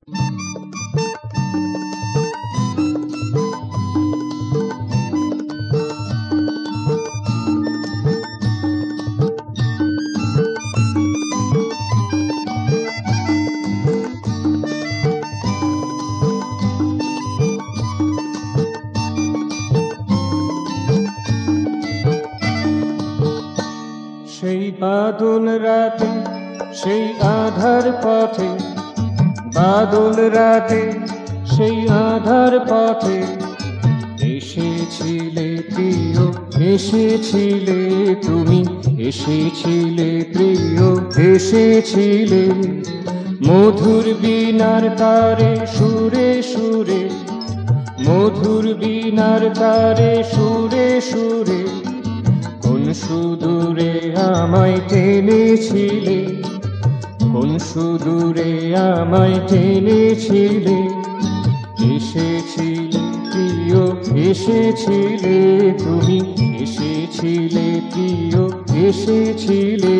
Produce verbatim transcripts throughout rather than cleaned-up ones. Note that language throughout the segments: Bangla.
সেই বাদল রাতে, সেই আধার পথে, বাদল রাতে, সেই আধার পথে এসেছিলে প্রিয়, এসেছিলে তুমি, এসেছিলে প্রিয়, এসেছিলে মধুর বীণার তারে সুরে সুরে, মধুর বীণার তারে সুরে সুরে কোন সুদূরে আমায় টেনেছিলে, কোন সুদূরে আমায় টেনেছিলে। এসেছিলে প্রিয়, এসেছিলে তুমি, এসেছিলে প্রিয়, এসেছিলে।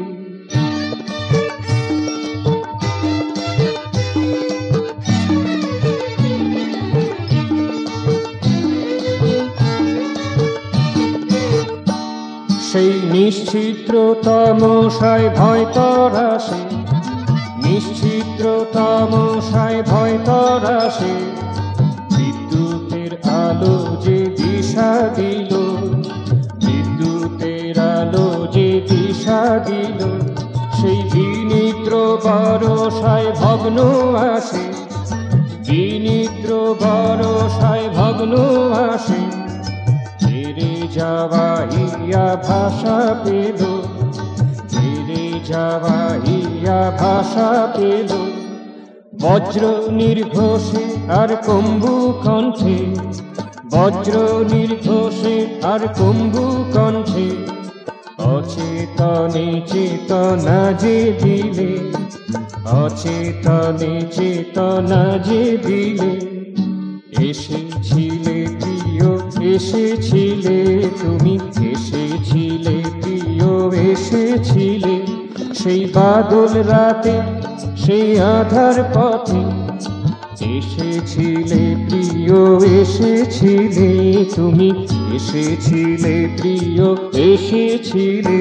সেই নিশ্চিত্র তমসায় ভয় তরাসে, নিশ্চিত্র তমসায় ভয় তরাসে বিদ্যুতের আলো যে দিশা দিল, বিদ্যুতের আলো যে দিশা দিল। সেই বিনিদ্র বরষায় ভগ্ন আসে, বিনিদ্র বরষায় ভগ্ন আসে ছেড়ে যাওয়া ইয়া ভাষা পেল, ছেড়ে যাওয়া ইয়া ভাষা পেল। বজ্র নির্ঘোষে আর কম্বু কণ্ঠে, বজ্র নির্ঘোষে আর কম্বু কণ্ঠে অচেতনে চেতনা যে দিলে, অচেতনে চেতনা যে দিলে। এসেছিলে প্রিয়, এসেছিলে তুমি, এসেছিলে প্রিয়, এসেছিলে সেই বাদল রাতে, সেই আধার পথে এসেছিলে প্রিয়, এসেছিলে তুমি, এসেছিলে প্রিয়, এসেছিলে।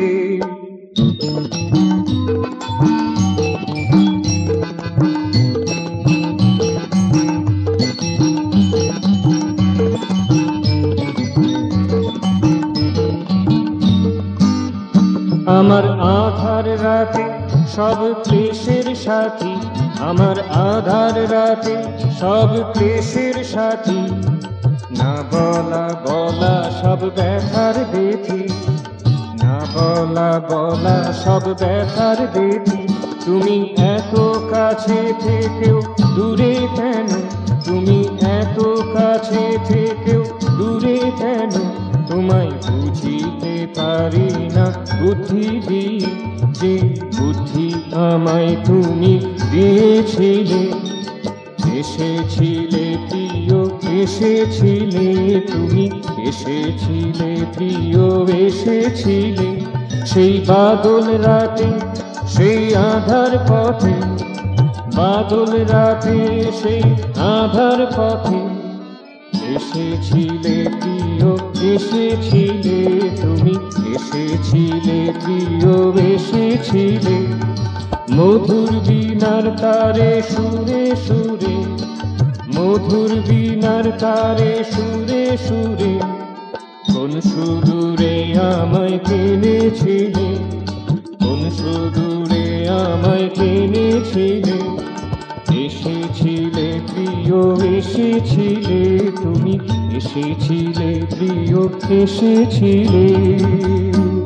আমার আধার রাতে সব ক্লেশের সাথী, আমার আধার রাতে সব ক্লেশের সাথী না বলা বলা সব ব্যথার বেথি, না বলা বলা সব ব্যথার বেথি। তুমি এত কাছে থেকেও দূরে কেন, তুমি এত কাছে থেকেও দূরে কেন? তোমায় বুঝিতে পারি না বুদ্ধি দিয়ে, যে বুদ্ধি আমায় তুমি দিয়েছিলে। এসেছিলে প্রিয়, এসেছিলে তুমি, এসেছিলে প্রিয়, এসেছিলে সেই বাদল রাতে, সেই আধার পথে, বাদল রাতে সেই আধার পথে এসেছিলে প্রিয়, এসেছিলে তুমি, এসেছিলে প্রিয়, এসেছিলে মধুর বীণার তারে সুরে সুরে, মধুর বীণার তারে সুরে সুরে কোন সুদূরে আমায় টেনেছিলে, কোন সুদূরে আমায় টেনেছিলে। এসেছিলে প্রিয়, এসেছিলে তুমি, এসেছিলে প্রিয়, এসেছিলে।